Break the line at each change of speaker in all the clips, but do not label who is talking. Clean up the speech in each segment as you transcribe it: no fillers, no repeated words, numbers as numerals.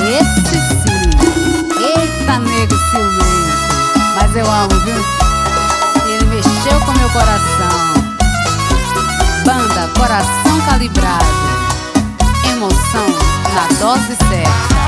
Esse sim. Eita, nego ciumento. Mas eu amo, viu? Ele mexeu com meu coração. Banda Coração Calibrado. Emoção na dose certa.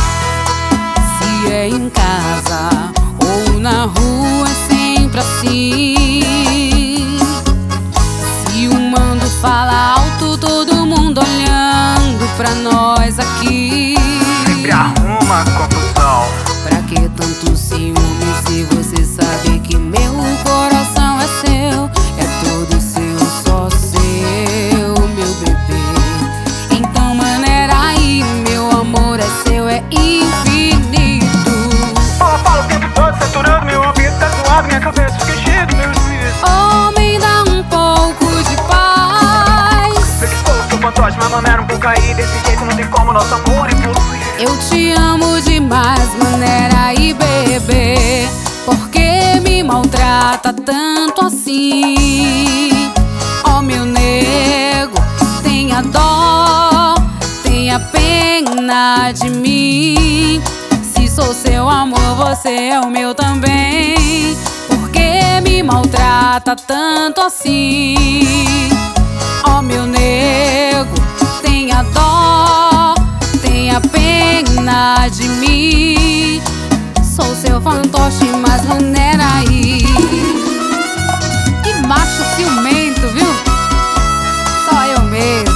Se é em casa ou na rua, é sempre assim. Se o mando fala alto, todo mundo olhando pra nós aqui.
Sempre arruma confusão.
Pra que tanto ciúme se você sabe que meu coração é seu? É todo seu, só seu, meu bebê. Então maneira aí, meu amor é seu, é infinito.
Fala o tempo todo, saturando meu ouvido, tá zoado, minha cabeça fica cheia do meu juízo.
Oh, me dá um pouco de paz.
Sei que sou seu fantoche, mas maneira um pouco aí. Desse jeito não tem como nosso amor evoluir.
Eu te amo demais, maneira aí, bebê. Por que me maltrata tanto assim? Oh, meu nego, tenha dó, tenha pena de mim. Se sou seu amor, você é o meu também. Por que me maltrata tanto assim? Oh, meu nego, tenha dó, tenha pena de mim. Sou seu fantoche, mas maneira aí. Que macho ciumento, viu? Só eu mesmo.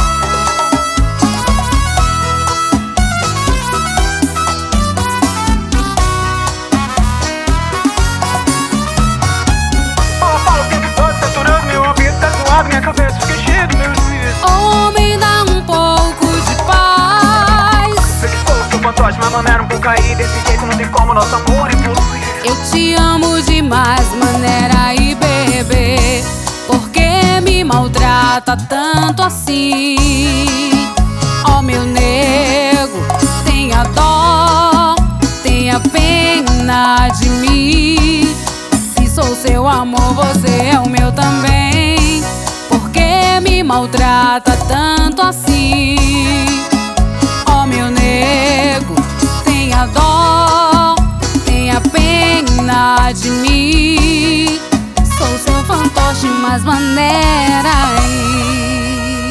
Fala o tempo todo, saturando meu ouvido, tá zoado, minha cabeça fica cheia do meu juízo.
Oh, me dá um pouco de paz.
Sei que sou seu fantoche, mas maneira um pouco aí. Desse jeito não tem como nosso amor evoluir.
Eu te amo demais, maneira aí, bebê. Por que me maltrata tanto assim? Oh, meu nego, tenha dó, tenha pena de mim. Se sou seu amor, você é o meu também. Por que me maltrata tanto assim? Oh, meu nego, tenha dó, tenha pena de mim. Sou seu fantoche, mas maneira aí.